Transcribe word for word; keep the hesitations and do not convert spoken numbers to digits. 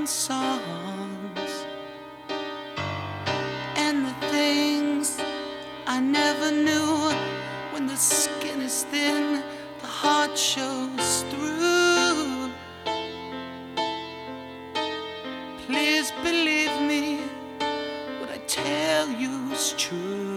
songs, and the things I never knew. When the skin is thin, the heart shows through. Please believe me, what I tell you is true.